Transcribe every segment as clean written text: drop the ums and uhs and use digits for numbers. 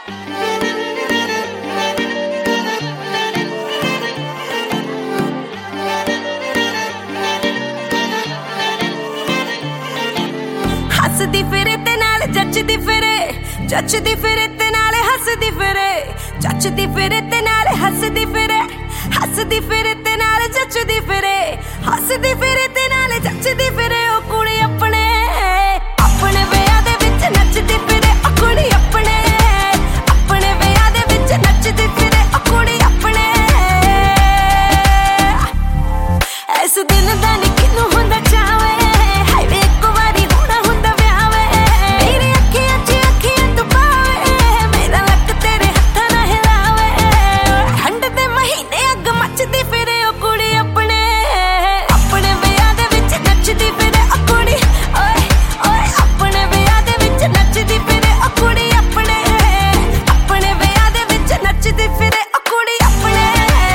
ਹੱਸਦੀ ਫਿਰੇ ਤੇ ਨਾਲ ਜੱਚਦੀ ਫਿਰੇ, ਜੱਚਦੀ ਫਿਰੇ ਤੇ ਨਾਲ ਹੱਸਦੀ ਫਿਰੇ, ਜੱਚਦੀ ਫਿਰੇ ਤੇ ਨਾਲ ਹੱਸਦੀ ਫਿਰੇ, ਹੱਸਦੀ ਫਿਰੇ ਤੇ ਨਾਲ ਜੱਚਦੀ ਫਿਰੇ, ਹੱਸਦੀ ਫਿਰੇ ਤੇ ਨਾਲ ਜੱਚਦੀ ਫਿਰੇ। ਉਹ ਕੁੜੀ ਆਪਣੇ ਆਪਣੇ ਵਿਆਹ ਦੇ ਵਿੱਚ ਨੱਚਦੀ ਫਿਰੇ, ਉਹ ਕੁੜੀ ਆਪਣੇ ਆਪਣੇ ਵਿਆਹ ਦੇ ਵਿੱਚ ਨੱਚਦੀ ਫਿਰੇ, ਉਹ ਕੁੜੀ ਆਪਣੇ। ਇਸ ਦਿਨ ਦਾ ਨੀ ਕਿਨੂੰ ਹੁੰਦਾ ਚਾਵੇ, ਹਾਏ ਵੇ ਇੱਕ ਵਾਰੀ ਹੋਣਾ ਹੁੰਦਾ ਵਿਆਹ ਵੇ। ਮੇਰੀ ਅੱਖੀਆਂ 'ਚ ਅੱਖੀਆਂ ਤੂੰ ਪਾਵੇ, ਮੇਰਾ ਲੱਕ ਤੇਰੇ ਹੱਥਾਂ ਨਾਲ ਹਿਲਾਵੇ। ਠੰਡ ਦੇ ਮਹੀਨੇ ਅੱਗ ਮੱਚਦੀ ਫਿਰੇ, ਉਹ ਕੁੜੀ ਆਪਣੇ ਆਪਣੇ ਵਿਆਹ ਦੇ ਵਿੱਚ ਨੱਚਦੀ ਫਿਰੇ, ਉਹ ਕੁੜੀ ਓਏ ਓਏ ਆਪਣੇ ਵਿਆਹ ਦੇ ਵਿੱਚ ਨੱਚਦੀ ਫਿਰੇ, ਉਹ ਕੁੜੀ ਆਪਣੇ ਆਪਣੇ ਵਿਆਹ ਦੇ ਵਿੱਚ ਨੱਚਦੀ ਫਿਰੇ, ਉਹ ਕੁੜੀ ਆਪਣੇ।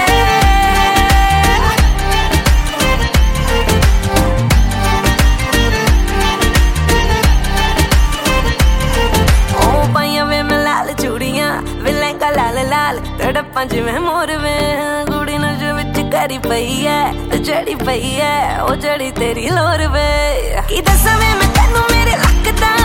ਉਹ ਪਾਈਆਂ ਵੇ ਮੈਂ ਲਾਲ ਚੂੜੀਆਂ, ਵੇ ਲਹਿੰਗਾ ਲਾਲ ਲਾਲ ਤੜਪਾਂ ਜਿਵੇਂ ਮੋਰ ਵੇ। ਕੁੜੀ ਨਸ਼ੇ ਵਿੱਚ ਕਰੀ ਪਈ ਐ ਤੇ ਜੜੀ ਪਈ ਐ, ਉਹ ਜੜੀ ਤੇਰੀ ਲੋਰ ਵੇ। ਕੀ ਦੱਸਾਂ ਵੇ ਮੈਂ ਤੈਨੂੰ ਮੇਰੇ ਲੱਕ ਦਾ